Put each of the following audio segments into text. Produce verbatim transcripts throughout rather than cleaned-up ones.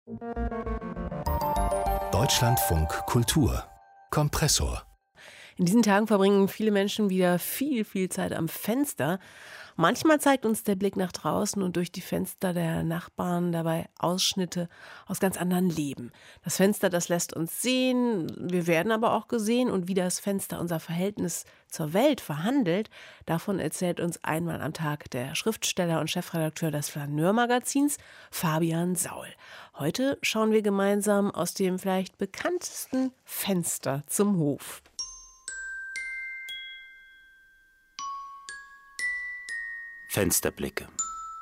Deutschlandfunk Kultur Kompressor. In diesen Tagen verbringen viele Menschen wieder viel, viel Zeit am Fenster. Manchmal zeigt uns der Blick nach draußen und durch die Fenster der Nachbarn dabei Ausschnitte aus ganz anderen Leben. Das Fenster, das lässt uns sehen, wir werden aber auch gesehen, und wie das Fenster unser Verhältnis zur Welt verhandelt, davon erzählt uns einmal am Tag der Schriftsteller und Chefredakteur des Flaneur-Magazins, Fabian Saul. Heute schauen wir gemeinsam aus dem vielleicht bekanntesten Fenster zum Hof. Fensterblicke.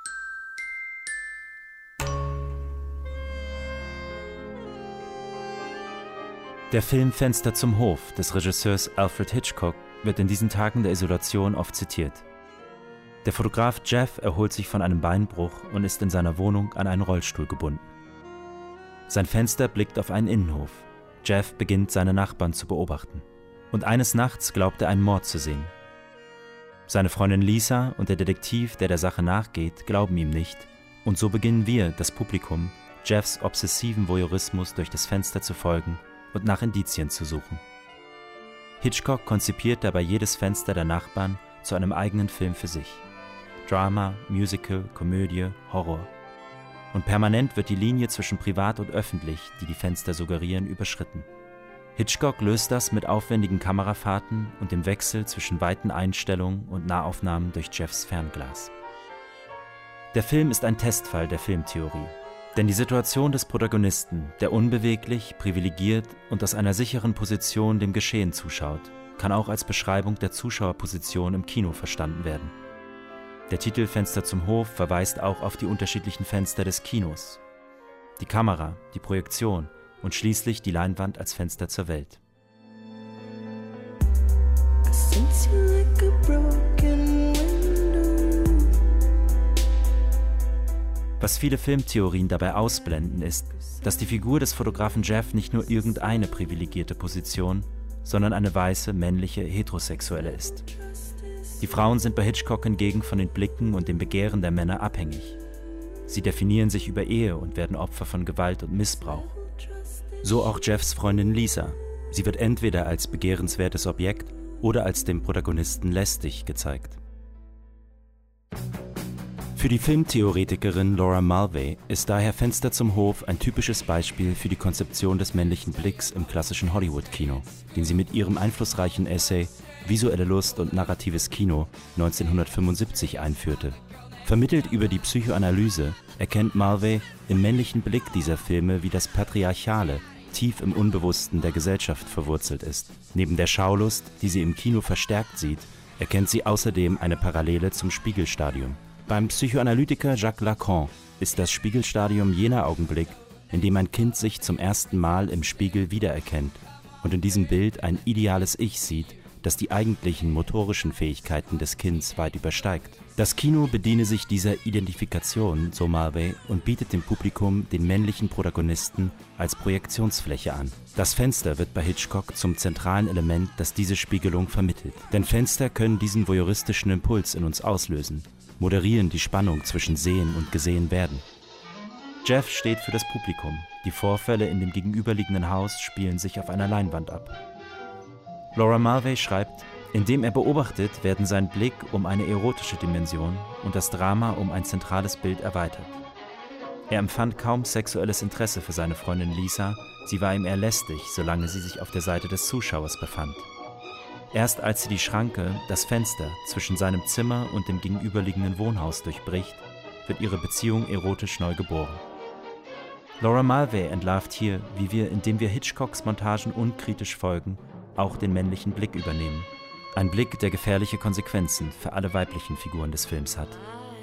Der Film Fenster zum Hof des Regisseurs Alfred Hitchcock wird in diesen Tagen der Isolation oft zitiert. Der Fotograf Jeff erholt sich von einem Beinbruch und ist in seiner Wohnung an einen Rollstuhl gebunden. Sein Fenster blickt auf einen Innenhof. Jeff beginnt, seine Nachbarn zu beobachten. Und eines Nachts glaubt er, einen Mord zu sehen. Seine Freundin Lisa und der Detektiv, der der Sache nachgeht, glauben ihm nicht, und so beginnen wir, das Publikum, Jeffs obsessiven Voyeurismus durch das Fenster zu folgen und nach Indizien zu suchen. Hitchcock konzipiert dabei jedes Fenster der Nachbarn zu einem eigenen Film für sich. Drama, Musical, Komödie, Horror. Und permanent wird die Linie zwischen privat und öffentlich, die die Fenster suggerieren, überschritten. Hitchcock löst das mit aufwendigen Kamerafahrten und dem Wechsel zwischen weiten Einstellungen und Nahaufnahmen durch Jeffs Fernglas. Der Film ist ein Testfall der Filmtheorie, denn die Situation des Protagonisten, der unbeweglich, privilegiert und aus einer sicheren Position dem Geschehen zuschaut, kann auch als Beschreibung der Zuschauerposition im Kino verstanden werden. Der Titel Fenster zum Hof verweist auch auf die unterschiedlichen Fenster des Kinos. Die Kamera, die Projektion und schließlich die Leinwand als Fenster zur Welt. Was viele Filmtheorien dabei ausblenden, ist, dass die Figur des Fotografen Jeff nicht nur irgendeine privilegierte Position, sondern eine weiße, männliche, heterosexuelle ist. Die Frauen sind bei Hitchcock hingegen von den Blicken und dem Begehren der Männer abhängig. Sie definieren sich über Ehe und werden Opfer von Gewalt und Missbrauch. So auch Jeffs Freundin Lisa. Sie wird entweder als begehrenswertes Objekt oder als dem Protagonisten lästig gezeigt. Für die Filmtheoretikerin Laura Mulvey ist daher Fenster zum Hof ein typisches Beispiel für die Konzeption des männlichen Blicks im klassischen Hollywood-Kino, den sie mit ihrem einflussreichen Essay Visuelle Lust und narratives Kino neunzehnhundertfünfundsiebzig einführte. Vermittelt über die Psychoanalyse erkennt Mulvey im männlichen Blick dieser Filme, wie das Patriarchale tief im Unbewussten der Gesellschaft verwurzelt ist. Neben der Schaulust, die sie im Kino verstärkt sieht, erkennt sie außerdem eine Parallele zum Spiegelstadium. Beim Psychoanalytiker Jacques Lacan ist das Spiegelstadium jener Augenblick, in dem ein Kind sich zum ersten Mal im Spiegel wiedererkennt und in diesem Bild ein ideales Ich sieht, das die eigentlichen motorischen Fähigkeiten des Kindes weit übersteigt. Das Kino bediene sich dieser Identifikation, so Mulvey, und bietet dem Publikum den männlichen Protagonisten als Projektionsfläche an. Das Fenster wird bei Hitchcock zum zentralen Element, das diese Spiegelung vermittelt. Denn Fenster können diesen voyeuristischen Impuls in uns auslösen, moderieren die Spannung zwischen Sehen und Gesehen werden. Jeff steht für das Publikum. Die Vorfälle in dem gegenüberliegenden Haus spielen sich auf einer Leinwand ab. Laura Mulvey schreibt, indem er beobachtet, werden sein Blick um eine erotische Dimension und das Drama um ein zentrales Bild erweitert. Er empfand kaum sexuelles Interesse für seine Freundin Lisa, sie war ihm eher lästig, solange sie sich auf der Seite des Zuschauers befand. Erst als sie die Schranke, das Fenster, zwischen seinem Zimmer und dem gegenüberliegenden Wohnhaus durchbricht, wird ihre Beziehung erotisch neu geboren. Laura Mulvey entlarvt hier, wie wir, indem wir Hitchcocks Montagen unkritisch folgen, auch den männlichen Blick übernehmen. Ein Blick, der gefährliche Konsequenzen für alle weiblichen Figuren des Films hat.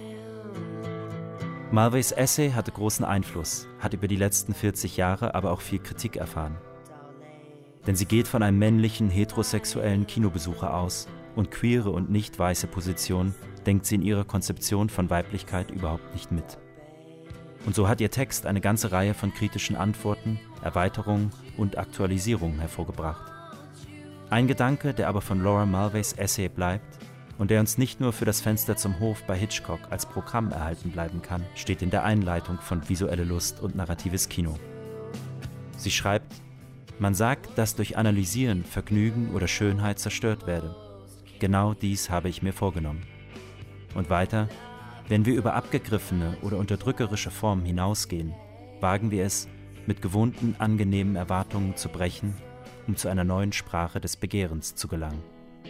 Mulveys Essay hatte großen Einfluss, hat über die letzten vierzig Jahre aber auch viel Kritik erfahren. Denn sie geht von einem männlichen, heterosexuellen Kinobesucher aus und queere und nicht weiße Positionen denkt sie in ihrer Konzeption von Weiblichkeit überhaupt nicht mit. Und so hat ihr Text eine ganze Reihe von kritischen Antworten, Erweiterungen und Aktualisierungen hervorgebracht. Ein Gedanke, der aber von Laura Mulveys Essay bleibt und der uns nicht nur für das Fenster zum Hof bei Hitchcock als Programm erhalten bleiben kann, steht in der Einleitung von Visuelle Lust und narratives Kino. Sie schreibt: Man sagt, dass durch Analysieren Vergnügen oder Schönheit zerstört werde. Genau dies habe ich mir vorgenommen. Und weiter: Wenn wir über abgegriffene oder unterdrückerische Formen hinausgehen, wagen wir es, mit gewohnten, angenehmen Erwartungen zu brechen, um zu einer neuen Sprache des Begehrens zu gelangen.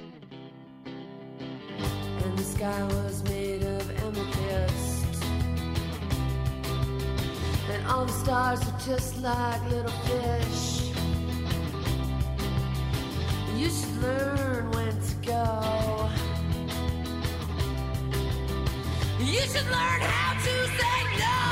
And the sky was made of amethyst, and all the stars were just like little fish. You should learn when to go. You should learn how to say no.